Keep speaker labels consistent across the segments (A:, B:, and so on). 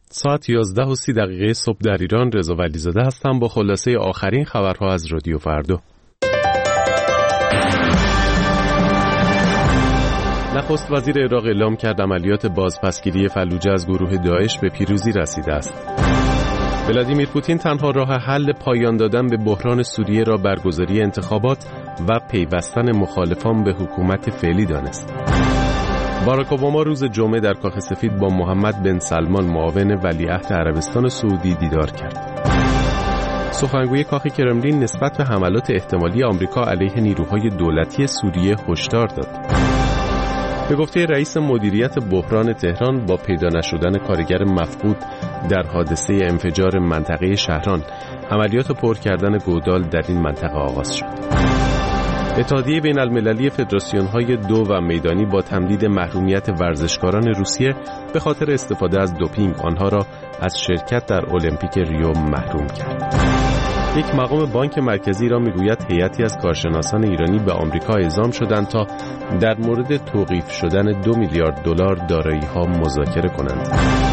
A: ساعت 11:30 صبح در ایران. رضا ولیزاده هستم با خلاصه آخرین خبرها از رادیو فردا. نخست وزیر عراق اعلام کرد عملیات بازپسگیری فلوجه از گروه داعش به پیروزی رسیده است. ولادیمیر پوتین تنها راه حل پایان دادن به بحران سوریه را برگزاری انتخابات و پیوستن مخالفان به حکومت فعلی دانست. باراک اوباما روز جمعه در کاخ سفید با محمد بن سلمان معاون ولیعهد عربستان سعودی دیدار کرد. سخنگوی کاخ کرملین نسبت به حملات احتمالی آمریکا علیه نیروهای دولتی سوریه هشدار داد. به گفته رئیس مدیریت بحران تهران، با پیدا نشدن کارگر مفقود در حادثه انفجار منطقه شهران، عملیات پر کردن گودال در این منطقه آغاز شد. اتحادیه بین المللی فدراسیون‌های دو و میدانی با تمدید محرومیت ورزشکاران روسیه به خاطر استفاده از دوپینگ آنها را از شرکت در المپیک ریو محروم کرد. یک مقام بانک مرکزی را میگوید هیئتی از کارشناسان ایرانی به آمریکا اعزام شدند تا در مورد توقیف شدن 2 میلیارد دلار دارایی‌ها مذاکره کنند.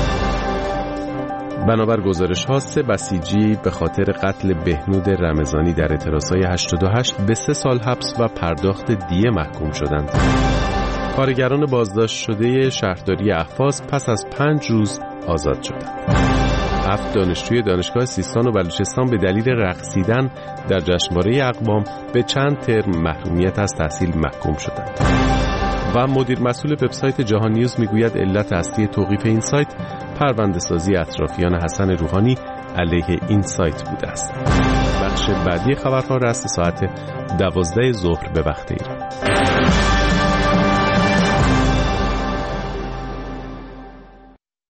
A: بنابر گزارش‌ها 3 بسیجی به خاطر قتل بهنود رمضانی در اعتراضهای 88 به 3 سال حبس و پرداخت دیه محکوم شدند. کارگران بازداشت شده شهرداری اهواز پس از 5 روز آزاد شدند. 7 دانشجوی دانشگاه سیستان و بلوچستان به دلیل رقصیدن در جشنواره اقوام به چند ترم محرومیت از تحصیل محکوم شدند. و مدیر مسئول وبسایت جهان نیوز میگوید علت اصلی توقیف این سایت پرونده‌سازی اطرافیان حسن روحانی علیه این سایت بوده است. بخش بعدی خبرها رأس ساعت 12 ظهر به وقت ایران.